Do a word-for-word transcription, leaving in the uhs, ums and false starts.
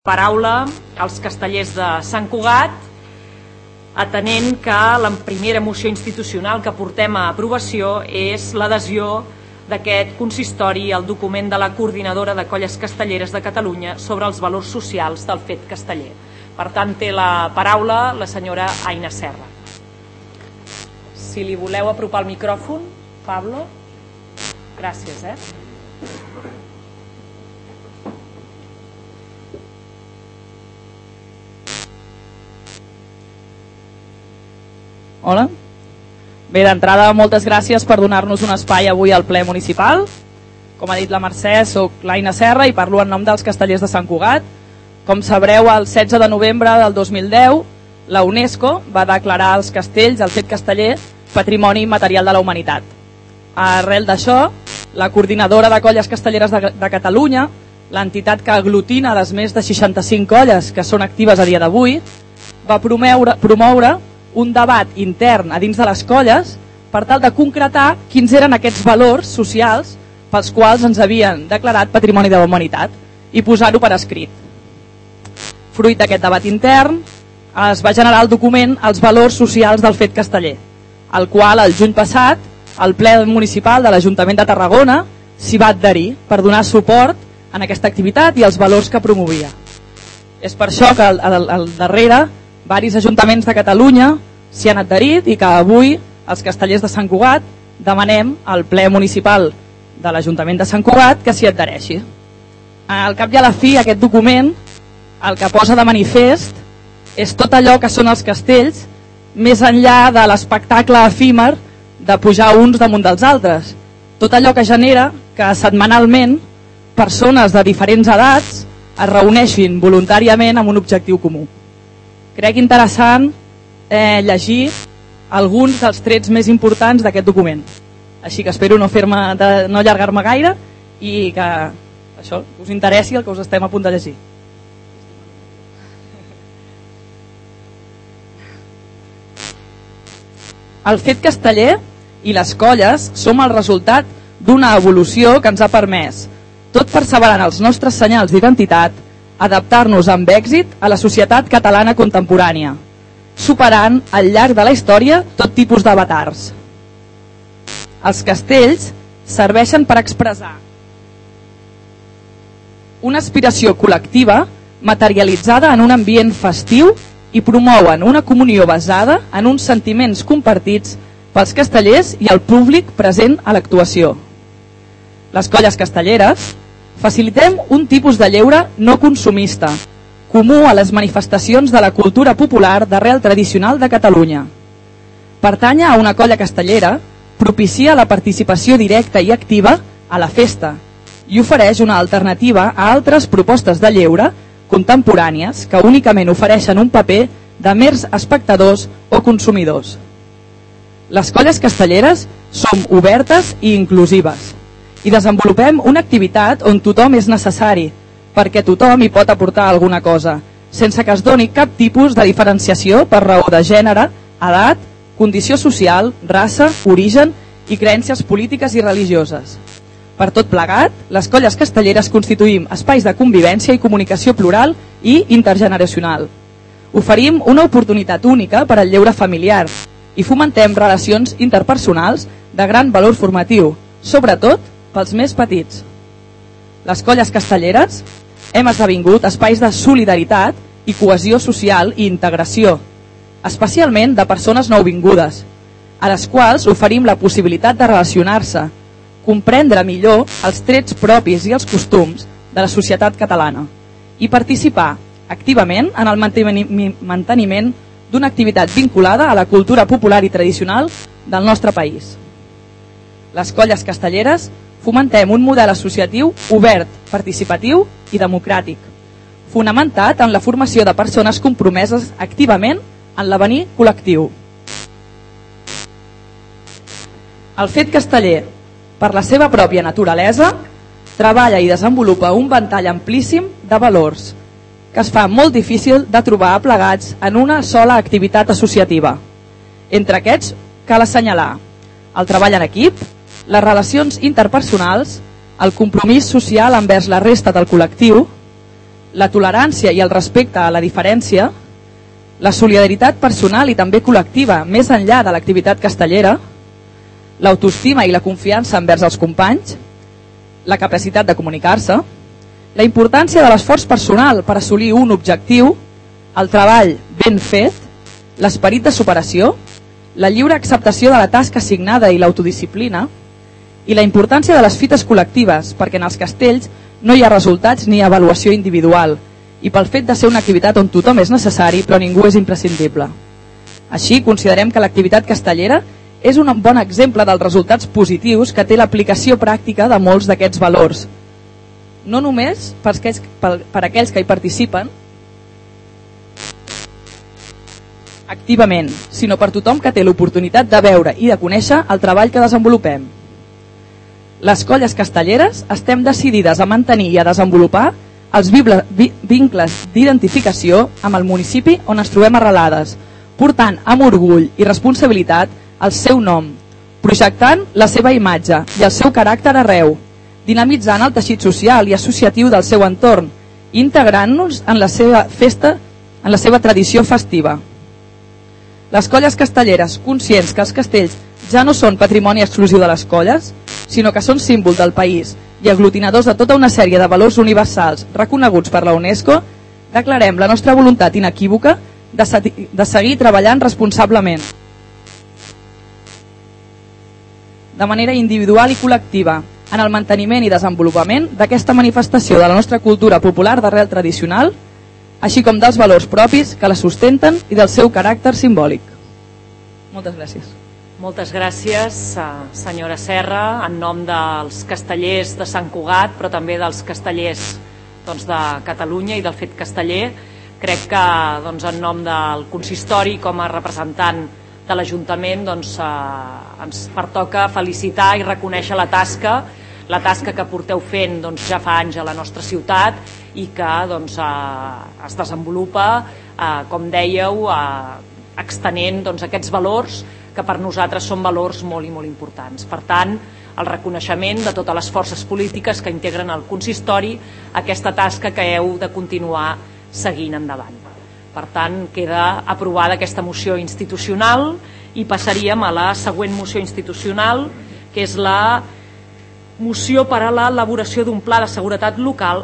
Paraula als castellers de Sant Cugat, atenent que la primera moció institucional que portem a aprovació és l'adhesió d'aquest consistori al document de la Coordinadora de Colles Castelleres de Catalunya sobre els valors socials del fet casteller. Per tant, té la paraula la senyora Aina Serra. Si li voleu apropar el micròfon, Pablo. Gràcies, eh? Hola. Bé, d'entrada, moltes gràcies per donar-nos un espai avui al ple municipal. Com ha dit la Mercè, soc l'Aina Serra i parlo en nom dels castellers de Sant Cugat. Com sabreu, el setze de novembre del dos mil deu, la UNESCO va declarar els castells, el fet casteller, Patrimoni Immaterial de la Humanitat. Arrel d'això, la Coordinadora de Colles Castelleres de, de Catalunya, l'entitat que aglutina les més de seixanta-cinc colles que són actives a dia d'avui, va promoure, promoure un debat intern a dins de les colles per tal de concretar quins eren aquests valors socials pels quals ens havien declarat Patrimoni de la Humanitat i posar-ho per escrit. Fruit d'aquest debat intern es va generar el document Els valors socials del fet casteller, el qual el juny passat el ple municipal de l'Ajuntament de Tarragona s'hi va adherir per donar suport en aquesta activitat i els valors que promovia. És per això que al, al, al darrere varis ajuntaments de Catalunya s'hi han adherit i que avui els castellers de Sant Cugat demanem al ple municipal de l'Ajuntament de Sant Cugat que s'hi adhereixi. Al cap i a la fi, aquest document el que posa de manifest és tot allò que són els castells més enllà de l'espectacle efímer de pujar uns damunt dels altres. Tot allò que genera que setmanalment persones de diferents edats es reuneixin voluntàriament amb un objectiu comú. Crec interessant eh, llegir alguns dels trets més importants d'aquest document. Així que espero no, fer-me de, no allargar-me gaire i que això us interessi el que us estem a punt de llegir. El fet casteller i les colles som el resultat d'una evolució que ens ha permès, tot perseverant els nostres senyals d'identitat, adaptar-nos amb èxit a la societat catalana contemporània, superant al llarg de la història tot tipus d'avatars. Els castells serveixen per expressar una aspiració col·lectiva materialitzada en un ambient festiu i promouen una comunió basada en uns sentiments compartits pels castellers i el públic present a l'actuació. Les colles castelleres facilitem un tipus de lleure no consumista, comú a les manifestacions de la cultura popular d'arrel tradicional de Catalunya. Pertànyer a una colla castellera propicia la participació directa i activa a la festa i ofereix una alternativa a altres propostes de lleure contemporànies que únicament ofereixen un paper de mers espectadors o consumidors. Les colles castelleres som obertes i inclusives i desenvolupem una activitat on tothom és necessari, perquè tothom hi pot aportar alguna cosa, sense que es doni cap tipus de diferenciació per raó de gènere, edat, condició social, raça, origen i creences polítiques i religioses. Per tot plegat, les colles castelleres constituïm espais de convivència i comunicació plural i intergeneracional. Oferim una oportunitat única per al lleure familiar i fomentem relacions interpersonals de gran valor formatiu, sobretot pels més petits. Les colles castelleres hem esdevingut espais de solidaritat i cohesió social i integració, especialment de persones nouvingudes, a les quals oferim la possibilitat de relacionar-se, comprendre millor els trets propis i els costums de la societat catalana i participar activament en el manteniment d'una activitat vinculada a la cultura popular i tradicional del nostre país. Les colles castelleres fomentem un model associatiu obert, participatiu i democràtic, fonamentat en la formació de persones compromeses activament en l'avenir col·lectiu. El fet casteller, per la seva pròpia naturalesa, treballa i desenvolupa un ventall amplíssim de valors que es fa molt difícil de trobar aplegats en una sola activitat associativa. Entre aquests cal assenyalar el treball en equip, les relacions interpersonals, el compromís social envers la resta del col·lectiu, la tolerància i el respecte a la diferència, la solidaritat personal i també col·lectiva més enllà de l'activitat castellera, l'autoestima i la confiança envers els companys, la capacitat de comunicar-se, la importància de l'esforç personal per assolir un objectiu, el treball ben fet, l'esperit de superació, la lliure acceptació de la tasca assignada i l'autodisciplina, i la importància de les fites col·lectives, perquè en els castells no hi ha resultats ni avaluació individual, i pel fet de ser una activitat on tothom és necessari però ningú és imprescindible. Així, considerem que l'activitat castellera és un bon exemple dels resultats positius que té l'aplicació pràctica de molts d'aquests valors, no només per aquells, per, per aquells que hi participen activament, sinó per tothom que té l'oportunitat de veure i de conèixer el treball que desenvolupem. Les colles castelleres estem decidides a mantenir i a desenvolupar els vincles d'identificació amb el municipi on ens trobem arrelades, portant amb orgull i responsabilitat el seu nom, projectant la seva imatge i el seu caràcter arreu, dinamitzant el teixit social i associatiu del seu entorn, integrant-nos en la seva festa, en la seva tradició festiva. Les colles castelleres, conscients que els castells ja no són patrimoni exclusiu de les colles, sinó que són símbol del país i aglutinadors de tota una sèrie de valors universals reconeguts per la UNESCO, declarem la nostra voluntat inequívoca de, de seguir treballant responsablement, de manera individual i col·lectiva, en el manteniment i desenvolupament d'aquesta manifestació de la nostra cultura popular d'arrel tradicional, així com dels valors propis que la sustenten i del seu caràcter simbòlic. Moltes gràcies. Moltes gràcies, senyora Serra, en nom dels castellers de Sant Cugat, però també dels castellers doncs, de Catalunya i del fet casteller. Crec que doncs, en nom del consistori, com a representant de l'Ajuntament, doncs, eh, ens pertoca felicitar i reconèixer la tasca, la tasca que porteu fent doncs, ja fa anys a la nostra ciutat i que doncs, eh, es desenvolupa, eh, com dèieu, eh, extenent doncs, aquests valors que per nosaltres són valors molt i molt importants. Per tant, el reconeixement de totes les forces polítiques que integren el consistori, aquesta tasca que heu de continuar seguint endavant. Per tant, queda aprovada aquesta moció institucional i passaríem a la següent moció institucional, que és la moció per a l'elaboració d'un pla de seguretat local